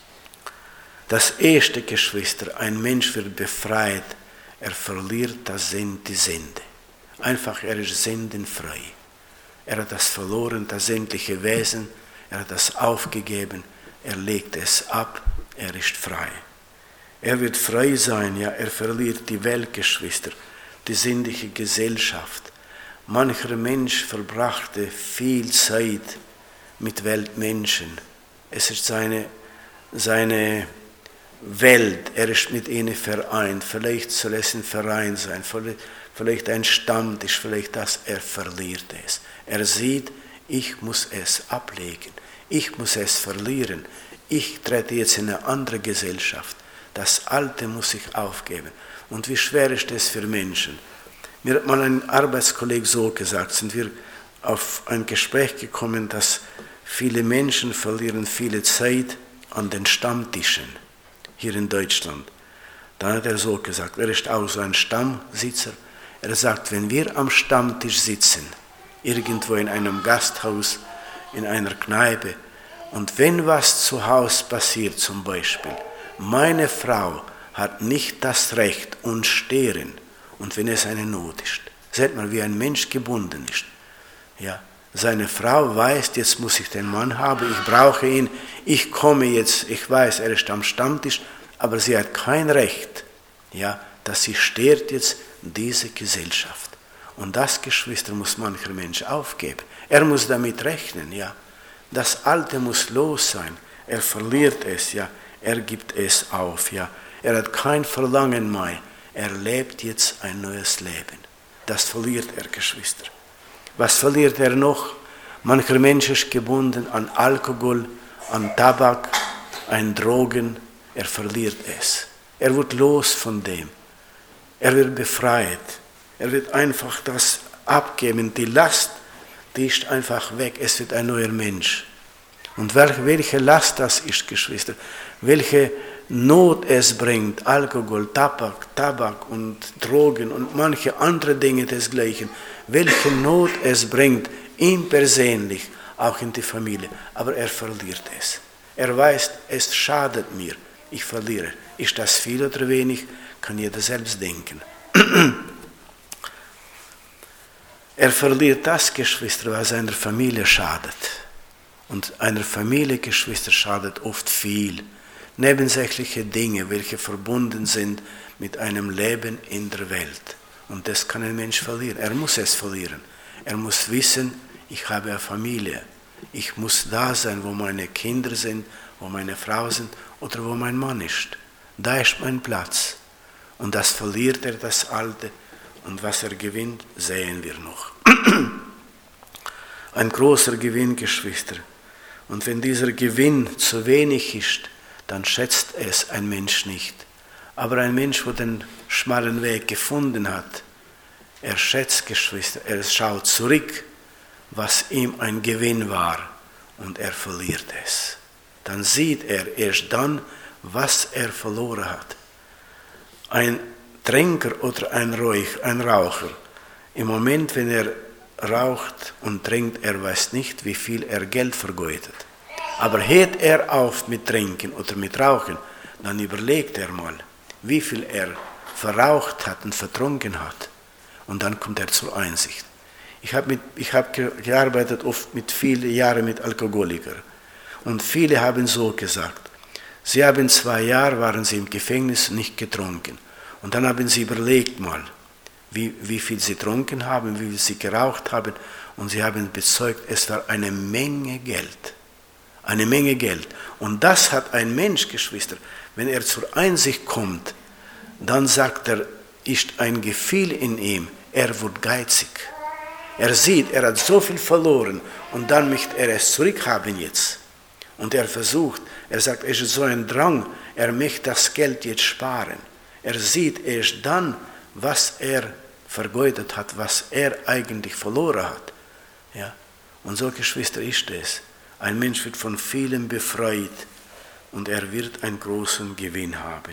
Das erste, Geschwister, ein Mensch wird befreit, er verliert das Send, die Sende. Einfach, er ist sendenfrei. Er hat das verloren, das sämtliche Wesen, er hat das aufgegeben, er legt es ab, er ist frei. Er wird frei sein, ja, er verliert die Welt, Geschwister, die sinnliche Gesellschaft. Mancher Mensch verbrachte viel Zeit mit Weltmenschen. Es ist seine, seine Welt, er ist mit ihnen vereint. Vielleicht soll es ein Verein sein, vielleicht ein Stammtisch, vielleicht das, er verliert es. Er sieht, ich muss es ablegen, ich muss es verlieren. Ich trete jetzt in eine andere Gesellschaft. Das Alte muss ich aufgeben. Und wie schwer ist es für Menschen? Mir hat mal ein Arbeitskollege so gesagt, sind wir auf ein Gespräch gekommen, dass viele Menschen verlieren viele Zeit an den Stammtischen hier in Deutschland. Dann hat er so gesagt, er ist auch so ein Stammsitzer. Er sagt, wenn wir am Stammtisch sitzen, irgendwo in einem Gasthaus, in einer Kneipe, und wenn was zu Hause passiert zum Beispiel, meine Frau hat nicht das Recht, uns stehren, und wenn es eine Not ist. Seht mal, wie ein Mensch gebunden ist. Ja, seine Frau weiß, jetzt muss ich den Mann haben, ich brauche ihn, ich komme jetzt, ich weiß, er ist am Stammtisch, aber sie hat kein Recht, ja, dass sie stört jetzt diese Gesellschaft. Und das, Geschwister, muss mancher Mensch aufgeben. Er muss damit rechnen, ja. Das Alte muss los sein. Er verliert es, ja. Er gibt es auf, ja. Er hat kein Verlangen mehr. Er lebt jetzt ein neues Leben. Das verliert er, Geschwister. Was verliert er noch? Mancher Mensch ist gebunden an Alkohol, an Tabak, an Drogen. Er verliert es. Er wird los von dem. Er wird befreit. Er wird einfach das abgeben. Die Last, die ist einfach weg. Es wird ein neuer Mensch. Und welche, welche Last das ist, Geschwister, welche Not es bringt, Alkohol, Tabak, Tabak und Drogen und manche andere Dinge desgleichen, welche Not es bringt, ihm persönlich, auch in die Familie. Aber er verliert es. Er weiß, es schadet mir. Ich verliere. Ist das viel oder wenig? Kann jeder selbst denken. Er verliert das, Geschwister, was seiner Familie schadet. Und einer Familie, Geschwister, schadet oft viel. Nebensächliche Dinge, welche verbunden sind mit einem Leben in der Welt. Und das kann ein Mensch verlieren. Er muss es verlieren. Er muss wissen, ich habe eine Familie. Ich muss da sein, wo meine Kinder sind, wo meine Frau sind oder wo mein Mann ist. Da ist mein Platz. Und das verliert er, das Alte. Und was er gewinnt, sehen wir noch. Ein großer Gewinn, Geschwister. Und wenn dieser Gewinn zu wenig ist, dann schätzt es ein Mensch nicht. Aber ein Mensch, der den schmalen Weg gefunden hat, er schätzt, Geschwister, er schaut zurück, was ihm ein Gewinn war, und er verliert es. Dann sieht er erst dann, was er verloren hat. Ein Trinker oder ein, Räuch, ein Raucher, im Moment, wenn er raucht und trinkt, er weiß nicht, wie viel er Geld vergeudet. Aber hört er auf mit Trinken oder mit Rauchen, dann überlegt er mal, wie viel er verraucht hat und vertrunken hat. Und dann kommt er zur Einsicht. Ich habe hab gearbeitet oft mit vielen Jahren mit Alkoholikern. Und viele haben so gesagt, sie haben zwei Jahre, waren sie im Gefängnis, nicht getrunken. Und dann haben sie überlegt mal, wie, wie viel sie getrunken haben, wie viel sie geraucht haben. Und sie haben bezeugt, es war eine Menge Geld. Eine Menge Geld. Und das hat ein Mensch, Geschwister, wenn er zur Einsicht kommt, dann sagt er, ist ein Gefühl in ihm, er wird geizig. Er sieht, er hat so viel verloren und dann möchte er es zurückhaben jetzt. Und er versucht, er sagt, es ist so ein Drang, er möchte das Geld jetzt sparen. Er sieht erst dann, was er vergeudet hat, was er eigentlich verloren hat. Ja? Und so, Geschwister, ist es. Ein Mensch wird von vielem befreit und er wird einen großen Gewinn haben.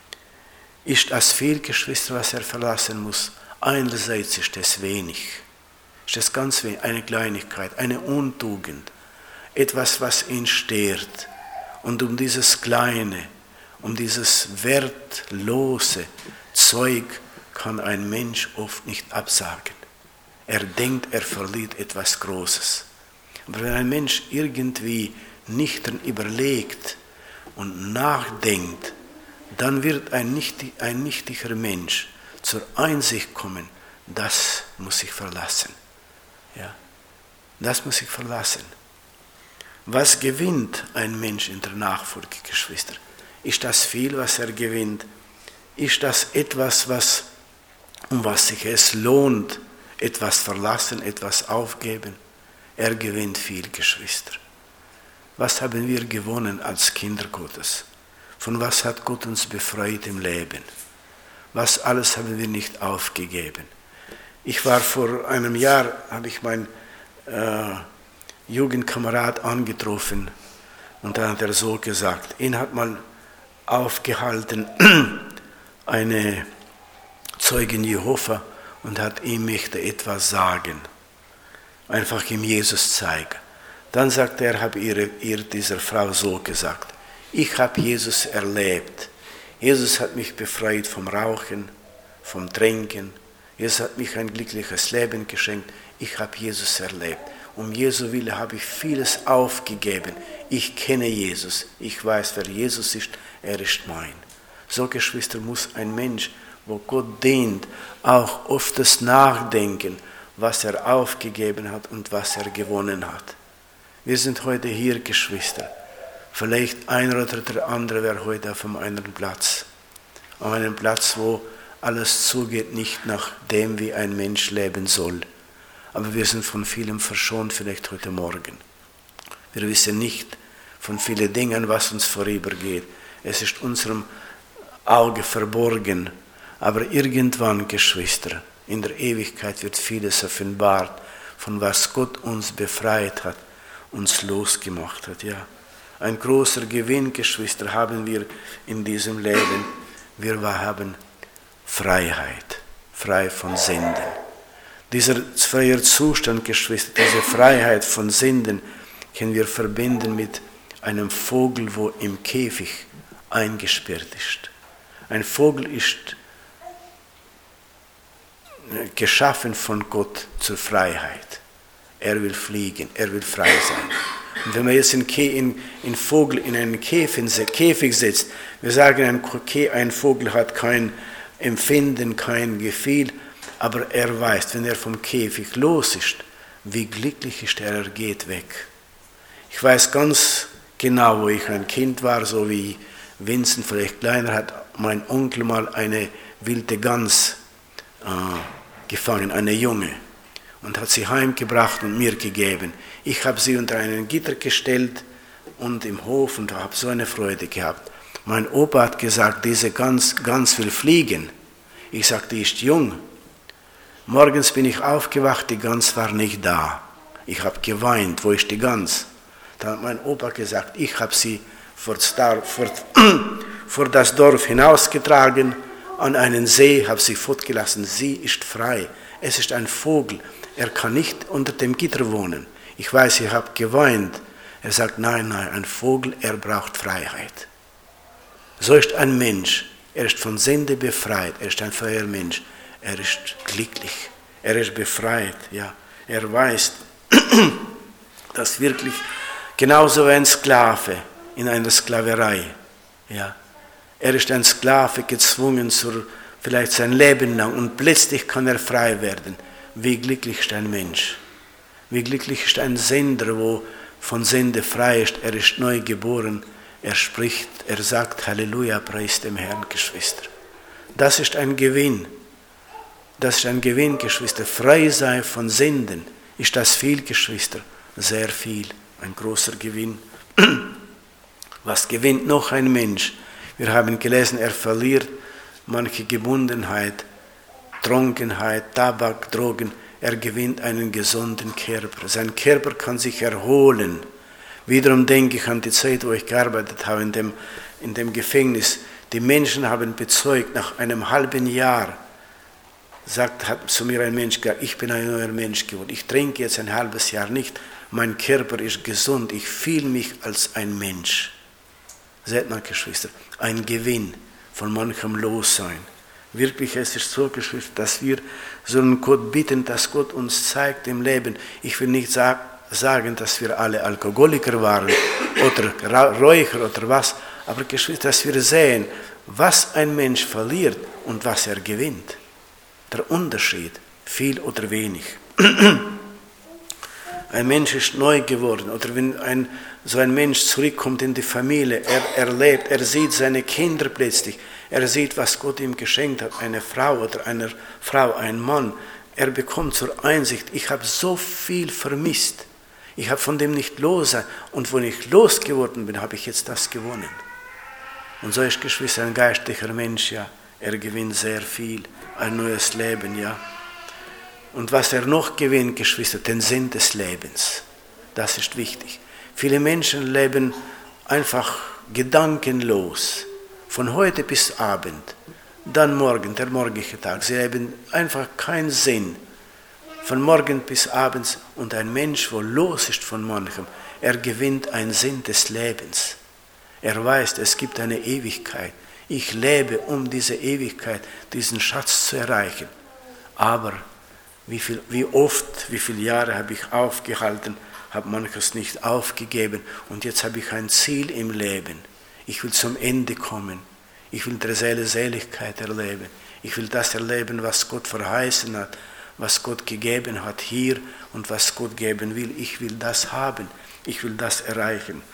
Ist das viel, Geschwister, was er verlassen muss? Einerseits ist es wenig. Ist es ganz wenig, eine Kleinigkeit, eine Untugend, etwas, was ihn stört. Und um dieses Kleine, um dieses wertlose Zeug kann ein Mensch oft nicht absagen. Er denkt, er verliert etwas Großes. Aber wenn ein Mensch irgendwie nüchtern überlegt und nachdenkt, dann wird ein, nichtig, ein nichtiger Mensch zur Einsicht kommen, das muss ich verlassen. Ja, das muss ich verlassen. Was gewinnt ein Mensch in der Nachfolge, Geschwister? Ist das viel, was er gewinnt? Ist das etwas, was, um was sich es lohnt, etwas verlassen, etwas aufgeben? Er gewinnt viel, Geschwister. Was haben wir gewonnen als Kinder Gottes? Von was hat Gott uns befreit im Leben? Was alles haben wir nicht aufgegeben? Ich war vor einem Jahr, habe ich meinen äh, Jugendkamerad angetroffen und dann hat er so gesagt, ihn hat mal aufgehalten, eine Zeugin Jehova, und hat ihm möchte etwas sagen. Einfach ihm Jesus zeigen. Dann sagte er, habe ihr, ihr dieser Frau so gesagt, ich habe Jesus erlebt. Jesus hat mich befreit vom Rauchen, vom Trinken. Jesus hat mich ein glückliches Leben geschenkt. Ich habe Jesus erlebt. Um Jesu Willen habe ich vieles aufgegeben. Ich kenne Jesus. Ich weiß, wer Jesus ist. Er ist mein. So, Geschwister, muss ein Mensch, wo Gott dient, auch oft das Nachdenken, was er aufgegeben hat und was er gewonnen hat. Wir sind heute hier, Geschwister. Vielleicht einer oder der andere wäre heute auf einem anderen Platz. Auf einem Platz, wo alles zugeht, nicht nach dem, wie ein Mensch leben soll. Aber wir sind von vielem verschont, vielleicht heute Morgen. Wir wissen nicht von vielen Dingen, was uns vorübergeht. Es ist unserem Auge verborgen. Aber irgendwann, Geschwister, in der Ewigkeit wird vieles offenbart, von was Gott uns befreit hat, uns losgemacht hat. Ja. Ein großer Gewinn, Geschwister, haben wir in diesem Leben. Wir haben Freiheit, frei von Sünden. Dieser freie Zustand, Geschwister, diese Freiheit von Sünden, können wir verbinden mit einem Vogel, wo im Käfig eingesperrt ist. Ein Vogel ist geschaffen von Gott zur Freiheit. Er will fliegen, er will frei sein. Und wenn man jetzt einen in, in Vogel in einen Käfig, Käfig setzt, wir sagen, ein, ein Vogel hat kein Empfinden, kein Gefühl, aber er weiß, wenn er vom Käfig los ist, wie glücklich ist er, er geht weg. Ich weiß ganz genau, wo ich ein Kind war, so wie Vincent, vielleicht kleiner, hat mein Onkel mal eine wilde Gans äh, gefangen, eine Junge. und hat sie heimgebracht und mir gegeben. Ich habe sie unter einen Gitter gestellt und im Hof und habe so eine Freude gehabt. Mein Opa hat gesagt, diese Gans, Gans will fliegen. Ich sagte, die ist jung. Morgens bin ich aufgewacht, die Gans war nicht da. Ich habe geweint, wo ist die Gans? Dann hat mein Opa gesagt, ich habe sie vor das, Dorf, vor, vor das Dorf hinausgetragen, an einen See, habe sie fortgelassen. Sie ist frei. Es ist ein Vogel. Er kann nicht unter dem Gitter wohnen. Ich weiß, ich habe geweint. Er sagt, nein, nein, ein Vogel, er braucht Freiheit. So ist ein Mensch. Er ist von Sünde befreit. Er ist ein freier Mensch. Er ist glücklich. Er ist befreit. Ja. Er weiß, dass wirklich genauso wie ein Sklave in einer Sklaverei. Ja. Er ist ein Sklave gezwungen, zur, vielleicht sein Leben lang, und plötzlich kann er frei werden. Wie glücklich ist ein Mensch. Wie glücklich ist ein Sünder, wo von Sünde frei ist. Er ist neu geboren. Er spricht, er sagt, Halleluja, preis dem Herrn, Geschwister. Das ist ein Gewinn. Das ist ein Gewinn, Geschwister. Frei sein von Sünden. Ist das viel, Geschwister? Sehr viel. Ein großer Gewinn. Was gewinnt noch ein Mensch? Wir haben gelesen, er verliert manche Gebundenheit, Trunkenheit, Tabak, Drogen. Er gewinnt einen gesunden Körper. Sein Körper kann sich erholen. Wiederum denke ich an die Zeit, wo ich gearbeitet habe, in dem, in dem Gefängnis. Die Menschen haben bezeugt, nach einem halben Jahr, sagt, hat zu mir ein Mensch gesagt, ich bin ein neuer Mensch geworden. Ich trinke jetzt ein halbes Jahr nicht. Mein Körper ist gesund. Ich fühle mich als ein Mensch. Seht mal, Geschwister, ein Gewinn von manchem Lossein. Wirklich, es ist so, Geschwister, dass wir sollen Gott bitten, dass Gott uns zeigt im Leben. Ich will nicht sagen, sagen, dass wir alle Alkoholiker waren oder Räucher oder was, aber Geschwister, dass wir sehen, was ein Mensch verliert und was er gewinnt. Der Unterschied, viel oder wenig. Ein Mensch ist neu geworden oder wenn ein, so ein Mensch zurückkommt in die Familie, er erlebt, er sieht seine Kinder plötzlich, er sieht, was Gott ihm geschenkt hat, eine Frau oder eine Frau, ein Mann, er bekommt zur Einsicht, ich habe so viel vermisst. Ich habe von dem nicht los und wenn ich losgeworden bin, habe ich jetzt das gewonnen. Und so ist, Geschwister, ein geistlicher Mensch, ja, er gewinnt sehr viel, ein neues Leben, ja. Und was er noch gewinnt, Geschwister, den Sinn des Lebens, das ist wichtig. Viele Menschen leben einfach gedankenlos, von heute bis Abend, dann morgen, der morgige Tag. Sie leben einfach keinen Sinn. Von morgen bis abends, und ein Mensch, wo los ist von manchem, er gewinnt einen Sinn des Lebens. Er weiß, es gibt eine Ewigkeit. Ich lebe, um diese Ewigkeit, diesen Schatz zu erreichen. Aber wie, viel, wie oft, wie viele Jahre habe ich aufgehalten, habe manches nicht aufgegeben und jetzt habe ich ein Ziel im Leben. Ich will zum Ende kommen. Ich will der Seele Seligkeit erleben. Ich will das erleben, was Gott verheißen hat, was Gott gegeben hat hier und was Gott geben will. Ich will das haben. Ich will das erreichen.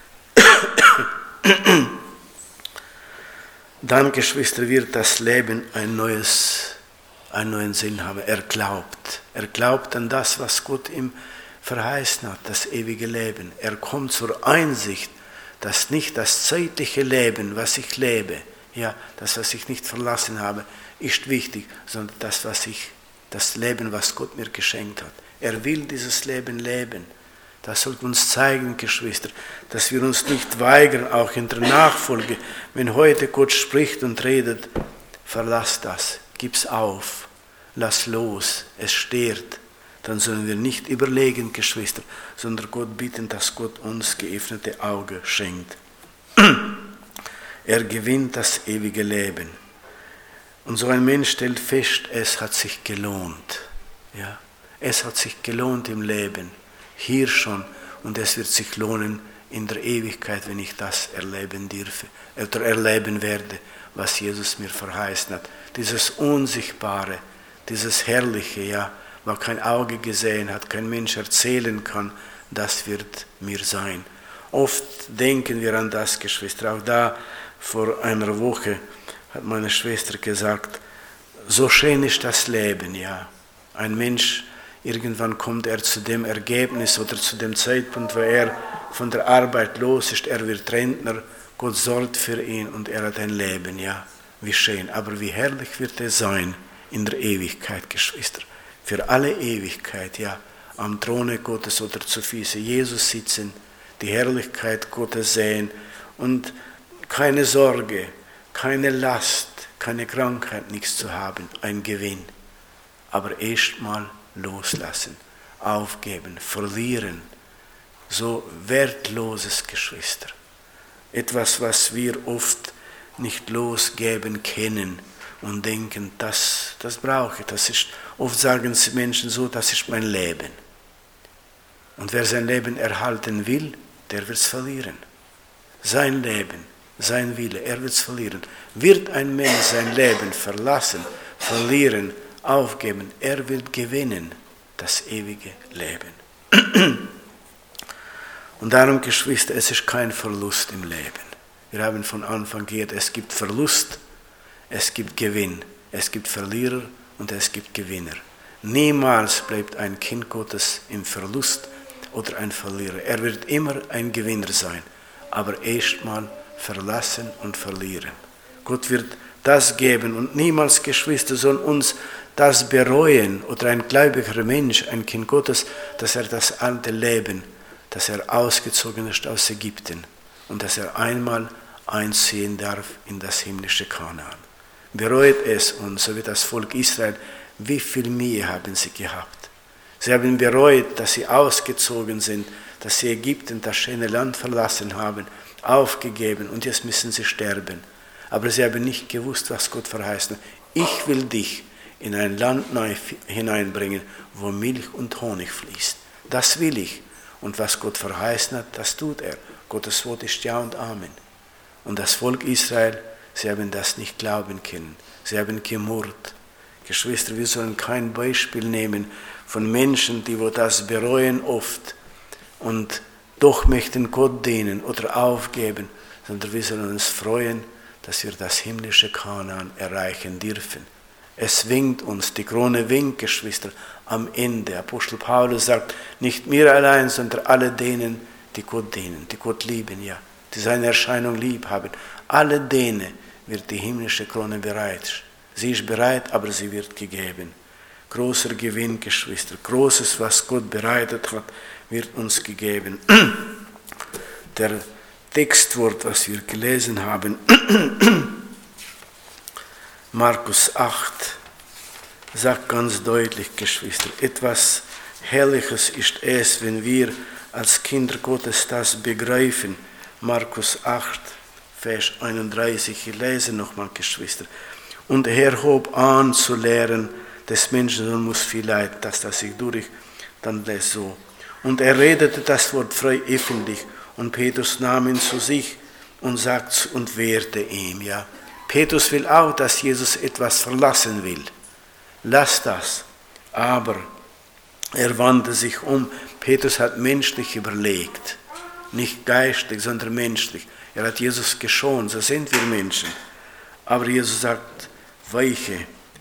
Dann, Geschwister, wird das Leben ein neues, einen neuen Sinn haben. Er glaubt. Er glaubt an das, was Gott ihm verheißen hat, das ewige Leben. Er kommt zur Einsicht, dass nicht das zeitliche Leben, was ich lebe, ja, das, was ich nicht verlassen habe, ist wichtig, sondern das, was ich das Leben, was Gott mir geschenkt hat. Er will dieses Leben leben. Das sollte uns zeigen, Geschwister, dass wir uns nicht weigern, auch in der Nachfolge, wenn heute Gott spricht und redet, verlass das, gib's auf, lass los, es stört. Dann sollen wir nicht überlegen, Geschwister, sondern Gott bitten, dass Gott uns geöffnete Augen schenkt. Er gewinnt das ewige Leben. Und so ein Mensch stellt fest, es hat sich gelohnt. Ja, es hat sich gelohnt im Leben, hier schon, und es wird sich lohnen in der Ewigkeit, wenn ich das erleben dürfe, oder erleben werde, was Jesus mir verheißen hat. Dieses Unsichtbare, dieses Herrliche, ja, was kein Auge gesehen hat, kein Mensch erzählen kann, das wird mir sein. Oft denken wir an das, Geschwister. Auch da vor einer Woche hat meine Schwester gesagt, so schön ist das Leben, ja. Ein Mensch Irgendwann kommt er zu dem Ergebnis oder zu dem Zeitpunkt, wo er von der Arbeit los ist. Er wird Rentner, Gott sorgt für ihn und er hat ein Leben. Ja, wie schön. Aber wie herrlich wird er sein in der Ewigkeit, Geschwister. Für alle Ewigkeit, ja, am Throne Gottes oder zu Füßen Jesus sitzen, die Herrlichkeit Gottes sehen und keine Sorge, keine Last, keine Krankheit, nichts zu haben, ein Gewinn. Aber erstmal loslassen, aufgeben, verlieren, so wertloses, Geschwister. Etwas, was wir oft nicht losgeben können und denken, das, das brauche ich, das ist, oft sagen die Menschen so, das ist mein Leben. Und wer sein Leben erhalten will, der wird es verlieren. Sein Leben, sein Wille, er wird es verlieren. Wird ein Mensch sein Leben verlassen, verlieren, aufgeben, er wird gewinnen, das ewige Leben. Und darum, Geschwister, es ist kein Verlust im Leben. Wir haben von Anfang gehört, es gibt Verlust, es gibt Gewinn, es gibt Verlierer und es gibt Gewinner. Niemals bleibt ein Kind Gottes im Verlust oder ein Verlierer. Er wird immer ein Gewinner sein, aber erstmal verlassen und verlieren. Gott wird das geben und niemals, Geschwister, soll uns das bereuen oder ein gläubiger Mensch, ein Kind Gottes, dass er das alte Leben, dass er ausgezogen ist aus Ägypten und dass er einmal einziehen darf in das himmlische Kanaan. Bereut es uns, so wie das Volk Israel, wie viel Mühe haben sie gehabt. Sie haben bereut, dass sie ausgezogen sind, dass sie Ägypten, das schöne Land verlassen haben, aufgegeben und jetzt müssen sie sterben. Aber sie haben nicht gewusst, was Gott verheißen hat. Ich will dich in ein Land neu hineinbringen, wo Milch und Honig fließt. Das will ich. Und was Gott verheißen hat, das tut er. Gottes Wort ist Ja und Amen. Und das Volk Israel, sie haben das nicht glauben können. Sie haben gemurrt. Geschwister, wir sollen kein Beispiel nehmen von Menschen, die wo das bereuen oft und doch möchten Gott dienen oder aufgeben, sondern wir sollen uns freuen, dass wir das himmlische Kanaan erreichen dürfen. Es winkt uns, die Krone winkt, Geschwister, am Ende. Apostel Paulus sagt, nicht mir allein, sondern alle denen, die Gott dienen, die Gott lieben, ja, die seine Erscheinung lieb haben. Alle denen wird die himmlische Krone bereit. Sie ist bereit, aber sie wird gegeben. Großer Gewinn, Geschwister, Großes, was Gott bereitet hat, wird uns gegeben. Der Textwort, was wir gelesen haben, Markus acht, sagt ganz deutlich, Geschwister, etwas Herrliches ist es, wenn wir als Kinder Gottes das begreifen. Markus acht, Vers einunddreißig, ich lese nochmal, Geschwister. Und er hob an zu lehren, des Menschen muss viel Leid, dass das sich durch, dann lässt so. Und er redete das Wort frei öffentlich und Petrus nahm ihn zu sich und sagt und wehrte ihm, ja. Petrus will auch, dass Jesus etwas verlassen will. Lass das. Aber er wandte sich um. Petrus hat menschlich überlegt. Nicht geistlich, sondern menschlich. Er hat Jesus geschont, so sind wir Menschen. Aber Jesus sagt, weiche,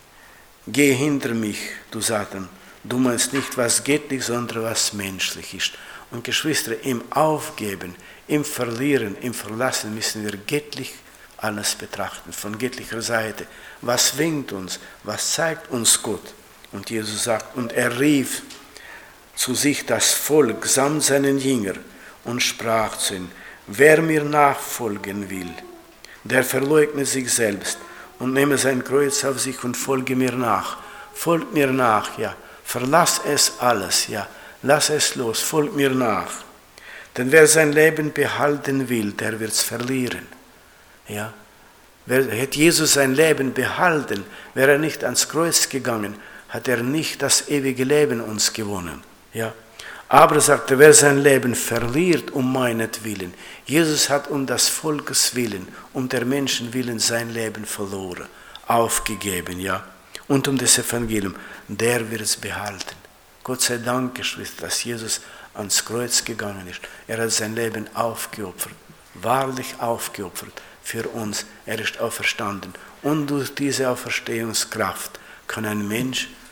geh hinter mich, du Satan. Du meinst nicht, was göttlich, sondern was menschlich ist. Und Geschwister, im Aufgeben, im Verlieren, im Verlassen müssen wir göttlich alles betrachten, von göttlicher Seite. Was winkt uns? Was zeigt uns Gott? Und Jesus sagt, und er rief zu sich das Volk samt seinen Jüngern und sprach zu ihnen, wer mir nachfolgen will, der verleugne sich selbst und nehme sein Kreuz auf sich und folge mir nach. Folgt mir nach, ja. Verlass es alles, ja. Lass es los, folg mir nach. Denn wer sein Leben behalten will, der wird es verlieren. Ja. Wer, hätte Jesus sein Leben behalten, wäre er nicht ans Kreuz gegangen, hat er nicht das ewige Leben uns gewonnen. Ja. Aber, sagte, wer sein Leben verliert um meinetwillen, Jesus hat um des Volkes willen, um der Menschen willen sein Leben verloren, aufgegeben, ja. Und um das Evangelium, der wird es behalten. Gott sei Dank, Geschwister, dass Jesus ans Kreuz gegangen ist. Er hat sein Leben aufgeopfert, wahrlich aufgeopfert für uns. Er ist auferstanden. Und durch diese Auferstehungskraft kann ein Mensch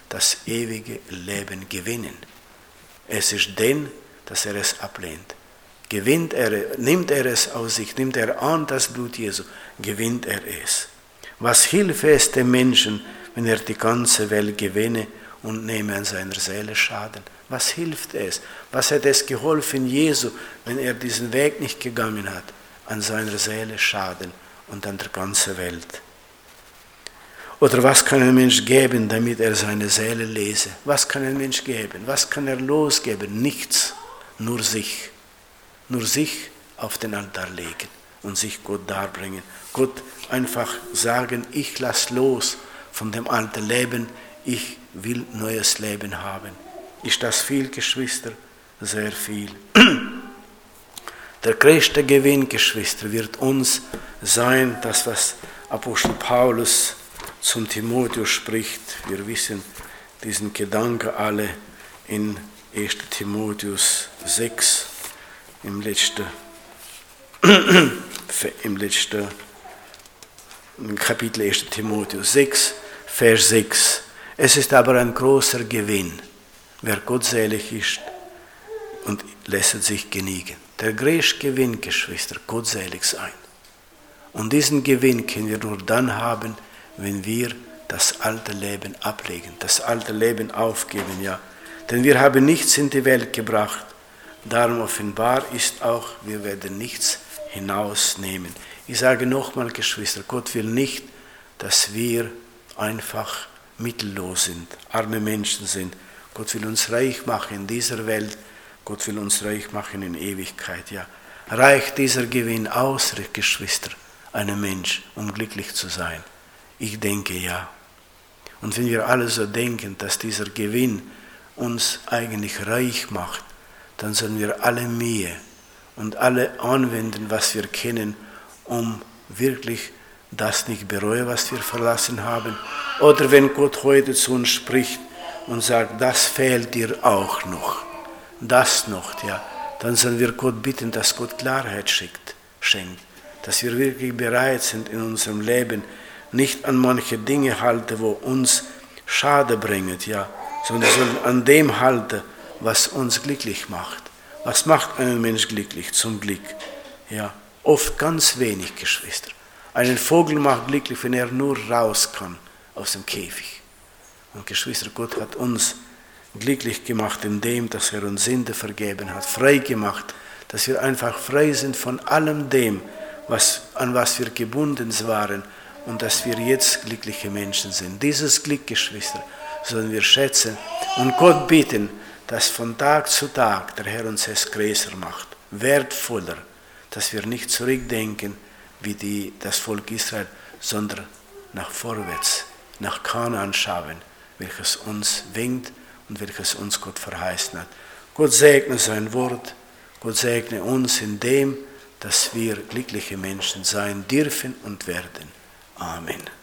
das ewige Leben gewinnen. Es ist denn, dass er es ablehnt. Gewinnt er, nimmt er es aus sich, nimmt er an das Blut Jesu, gewinnt er es. Was hilft es dem Menschen, wenn er die ganze Welt gewinne und nehme an seiner Seele Schaden? Was hilft es? Was hat es geholfen Jesu, wenn er diesen Weg nicht gegangen hat? An seiner Seele Schaden und an der ganzen Welt. Oder was kann ein Mensch geben, damit er seine Seele lese? Was kann ein Mensch geben? Was kann er losgeben? Nichts, nur sich. Nur sich auf den Altar legen und sich Gott darbringen. Gott einfach sagen, ich lasse los von dem alten Leben, ich will neues Leben haben. Ist das viel, Geschwister? Sehr viel. Der größte Gewinn, Geschwister, wird uns sein, das, was Apostel Paulus zum Timotheus spricht. Wir wissen diesen Gedanken alle in erster Timotheus sechs, im letzten, im letzten Kapitel erster Timotheus sechs, Vers sechs. Es ist aber ein großer Gewinn, wer gottselig ist und lässt sich genügen. Der größte Gewinn, Geschwister, gottselig sein. Und diesen Gewinn können wir nur dann haben, wenn wir das alte Leben ablegen, das alte Leben aufgeben, ja. Denn wir haben nichts in die Welt gebracht. Darum offenbar ist auch, wir werden nichts hinausnehmen. Ich sage nochmal, Geschwister, Gott will nicht, dass wir einfach mittellos sind, arme Menschen sind. Gott will uns reich machen in dieser Welt. Gott will uns reich machen in Ewigkeit, ja. Reicht dieser Gewinn aus, Geschwister, einem Mensch, um glücklich zu sein? Ich denke, ja. Und wenn wir alle so denken, dass dieser Gewinn uns eigentlich reich macht, dann sollen wir alle Mühe und alle anwenden, was wir kennen, um wirklich das nicht bereuen, was wir verlassen haben. Oder wenn Gott heute zu uns spricht und sagt, das fehlt dir auch noch, das noch, ja, dann sollen wir Gott bitten, dass Gott Klarheit schickt, schenkt, dass wir wirklich bereit sind in unserem Leben, nicht an manche Dinge halten, wo uns Schade bringen, ja, sondern wir sollen an dem halten, was uns glücklich macht. Was macht einen Mensch glücklich? Zum Glück. Ja, oft ganz wenig, Geschwister. Einen Vogel macht glücklich, wenn er nur raus kann aus dem Käfig. Und Geschwister, Gott hat uns glücklich gemacht, indem, dass er uns Sünde vergeben hat, frei gemacht, dass wir einfach frei sind von allem dem, was, an was wir gebunden waren und dass wir jetzt glückliche Menschen sind. Dieses Glück, Geschwister, sollen wir schätzen und Gott bitten, dass von Tag zu Tag der Herr uns es größer macht, wertvoller, dass wir nicht zurückdenken wie die, das Volk Israel, sondern nach vorwärts, nach Kanaan schauen, welches uns winkt und welches uns Gott verheißen hat. Gott segne sein Wort, Gott segne uns in dem, dass wir glückliche Menschen sein dürfen und werden. Amen.